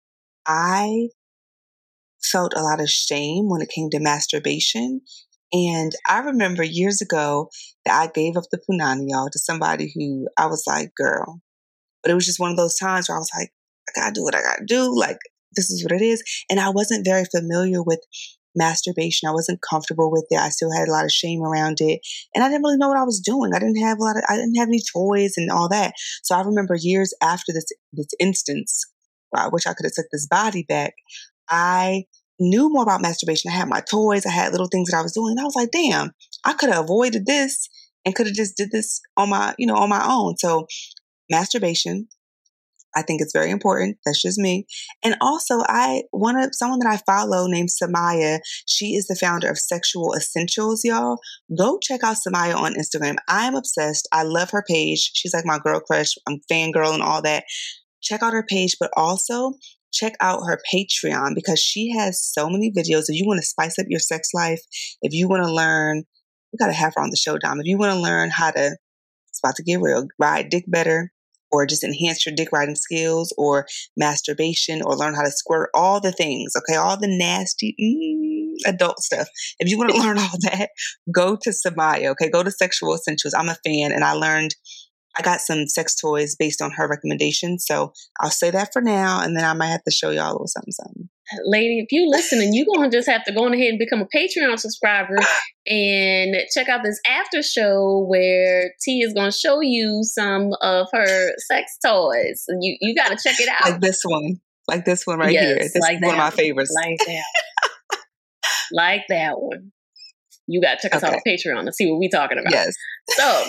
I felt a lot of shame when it came to masturbation. And I remember years ago that I gave up the punani, y'all, to somebody who I was like, girl. But it was just one of those times where I was like, I gotta do what I gotta do. Like, this is what it is. And I wasn't very familiar with masturbation. I wasn't comfortable with it. I still had a lot of shame around it. And I didn't really know what I was doing. I didn't have a lot of, I didn't have any toys and all that. So I remember years after this, this instance, where I wish I could have took this body back, I knew more about masturbation. I had my toys. I had little things that I was doing. And I was like, damn, I could have avoided this and could have just did this on my, you know, on my own. So masturbation, I think it's very important. That's just me. And also, I one of someone that I follow named Samaya. She is the founder of Sexual Essentials, y'all. Go check out Samaya on Instagram. I'm obsessed. I love her page. She's like my girl crush. I'm fangirl and all that. Check out her page, but also check out her Patreon, because she has so many videos. If you want to spice up your sex life, if you want to learn, we got to have her on the show, Dom. If you want to learn how to, it's about to get real, ride dick better, or just enhance your dick riding skills, or masturbation, or learn how to squirt, all the things, okay? All the nasty mm, adult stuff. If you want to learn all that, go to Samaya, okay? Go to Sexual Essentials. I'm a fan, and I learned, I got some sex toys based on her recommendations. So I'll say that for now, and then I might have to show y'all a little something, something. Lady, if you listening, you're going to just have to go on ahead and become a Patreon subscriber and check out this after show where T is going to show you some of her sex toys. You you got to check it out. Like this one. Like this one right yes, here. This like is one of my one. favorites. Like that. Like that one. You got to check us Okay. out on Patreon to see what we're talking about. Yes. So,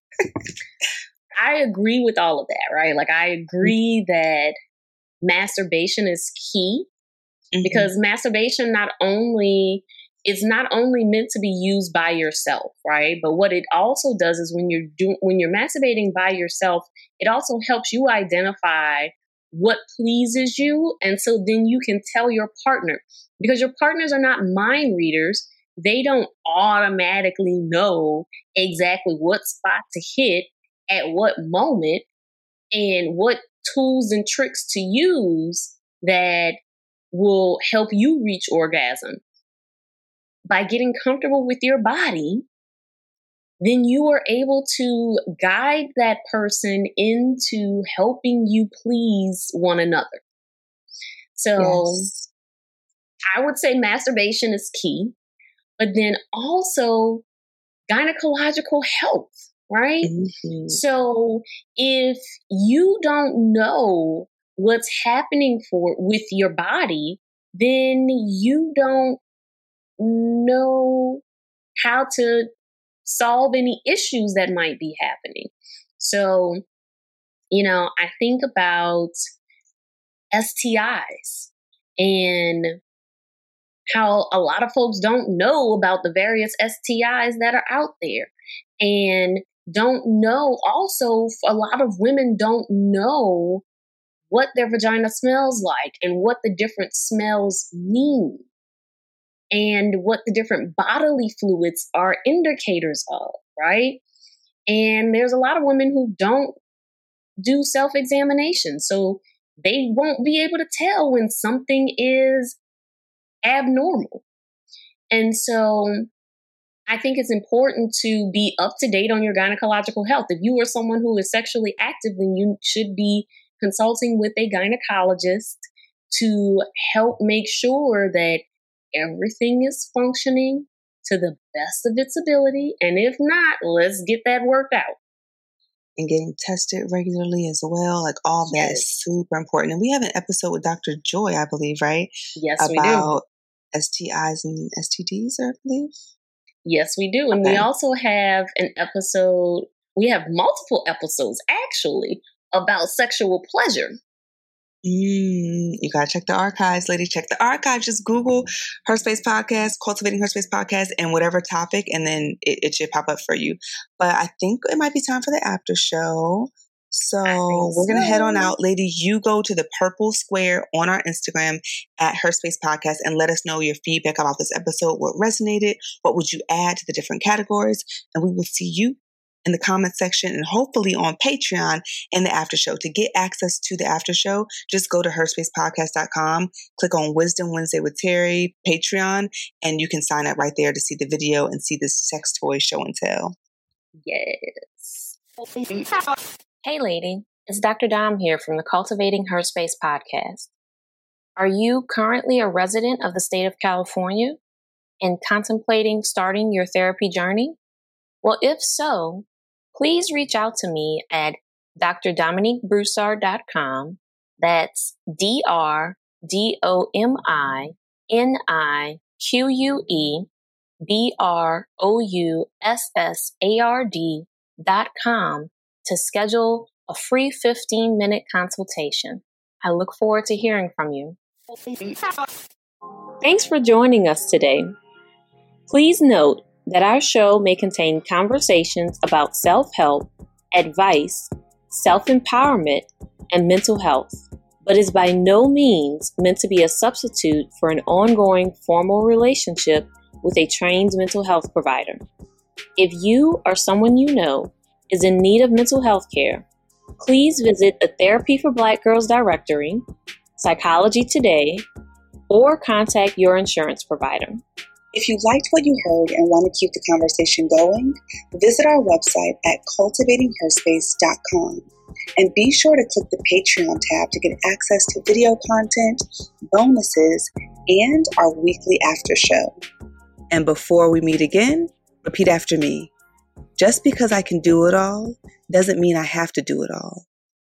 I agree with all of that, right? Like, I agree that masturbation is key. Mm-hmm. Because masturbation not only it's not only meant to be used by yourself, right? But what it also does is when you're doing when you're masturbating by yourself, it also helps you identify what pleases you, and so then you can tell your partner, because your partners are not mind readers. They don't automatically know exactly what spot to hit at what moment and what tools and tricks to use that will help you reach orgasm. By getting comfortable with your body, then you are able to guide that person into helping you please one another. So yes. I would say masturbation is key, but then also gynecological health, right? Mm-hmm. So if you don't know what's happening for with your body, then you don't know how to solve any issues that might be happening. So, you know, I think about S T Is and how a lot of folks don't know about the various S T Is that are out there, and don't know also, a lot of women don't know what their vagina smells like and what the different smells mean and what the different bodily fluids are indicators of, right? And there's a lot of women who don't do self-examination, so they won't be able to tell when something is abnormal. And so I think it's important to be up to date on your gynecological health. If you are someone who is sexually active, then you should be consulting with a gynecologist to help make sure that everything is functioning to the best of its ability. And if not, let's get that worked out. and getting tested regularly as well. Like all that Yes. is super important. And we have an episode with Doctor Joy, I believe, right? Yes, we do. About S T Is and S T Ds, I believe. Yes, we do. And Okay. we also have an episode, we have multiple episodes actually about sexual pleasure. Mm, you gotta check the archives, lady. Check the archives. Just Google Her Space Podcast, Cultivating Her Space Podcast, and whatever topic, and then it, it should pop up for you. But I think it might be time for the after show. So we're gonna head on so. out, lady. You go to the purple square on our Instagram at Her Space Podcast and let us know your feedback about this episode. What resonated? What would you add to the different categories? And we will see you in the comment section and hopefully on Patreon in the after show. To get access to the after show, just go to her space podcast dot com, click on Wisdom Wednesday with Terry, Patreon, and you can sign up right there to see the video and see this sex toy show and tell. Yes. Hey, lady. It's Doctor Dom here from the Cultivating Her Space podcast. Are you currently a resident of the state of California and contemplating starting your therapy journey? Well, if so, please reach out to me at d r dominique broussard dot com. That's D R D O M I N I Q U E B R O U S S A R D dot com to schedule a free fifteen minute consultation. I look forward to hearing from you. Thanks for joining us today. Please note that our show may contain conversations about self-help, advice, self-empowerment, and mental health, but is by no means meant to be a substitute for an ongoing formal relationship with a trained mental health provider. If you or someone you know is in need of mental health care, please visit the Therapy for Black Girls directory, Psychology Today, or contact your insurance provider. If you liked what you heard and want to keep the conversation going, visit our website at cultivating her space dot com and be sure to click the Patreon tab to get access to video content, bonuses, and our weekly after show. And before we meet again, repeat after me. Just because I can do it all doesn't mean I have to do it all.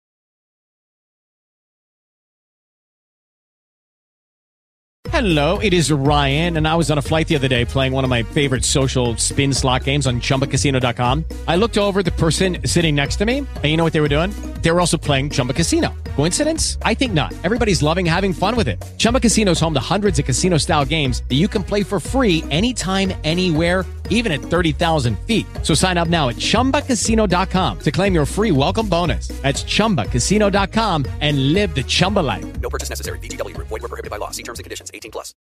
Hello, it is Ryan, and I was on a flight the other day playing one of my favorite social spin slot games on chumba casino dot com. I looked over at the person sitting next to me, and you know what they were doing? They were also playing Chumba Casino. Coincidence? I think not. Everybody's loving having fun with it. Chumba Casino is home to hundreds of casino-style games that you can play for free anytime, anywhere, even at thirty thousand feet. So sign up now at chumba casino dot com to claim your free welcome bonus. That's chumba casino dot com and live the Chumba life. No purchase necessary. V G W. Void where prohibited by law. See terms and conditions. eighteen plus.